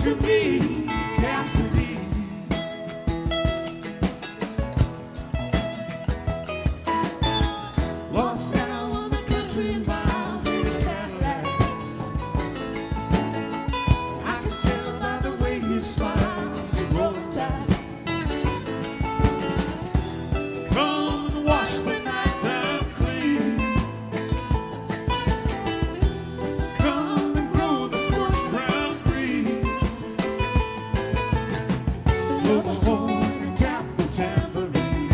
to me, Cassidy. Lost down the country miles in his Cadillac. I can tell by the way he smiles, he's rolling back. Come and wash the nighttime clean. Come and grow the scorched ground green. Blow the horn and tap the tambourine.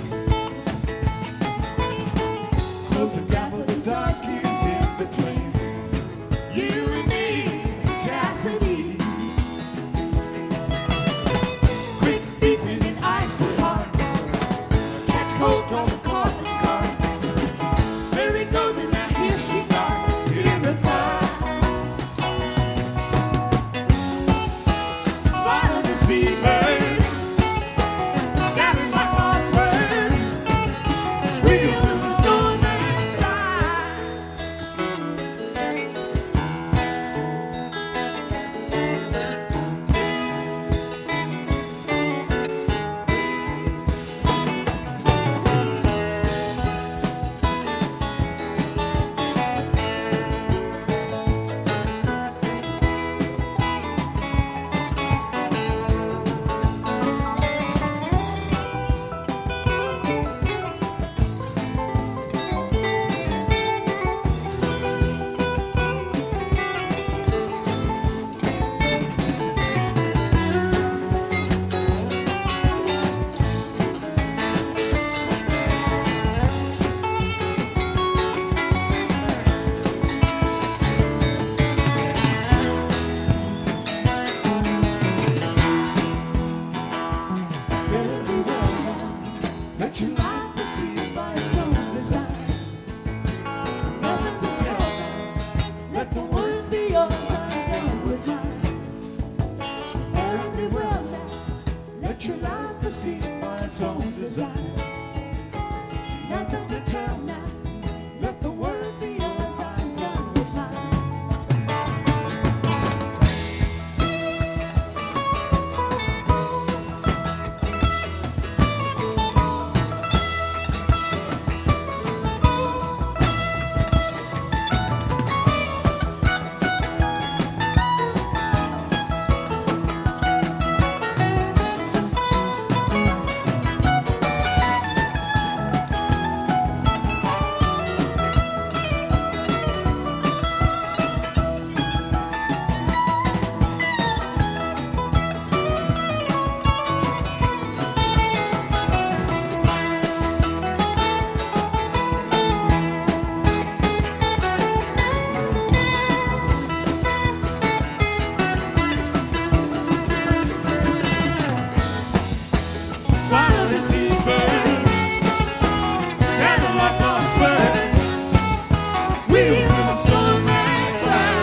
Close the gap of the dark years in between you and me, Cassidy. Quit beating it icy hot. Catch cold, draw the coffin cart. There it goes, and now here she starts. Hear it fly. Flight of the seabird, scattered like lost birds. Wheel to the storm and fly. Better be well now. Let your life proceed by its own design. Nothing to tell now. Let the words be yours. I'm done with mine. Better be well now. Let your life proceed by its own design. Nothing to tell now. Let the words be yours. I'm done with mine. Flight of the seabird, scattered like lost birds. Wheel to the storm and fly.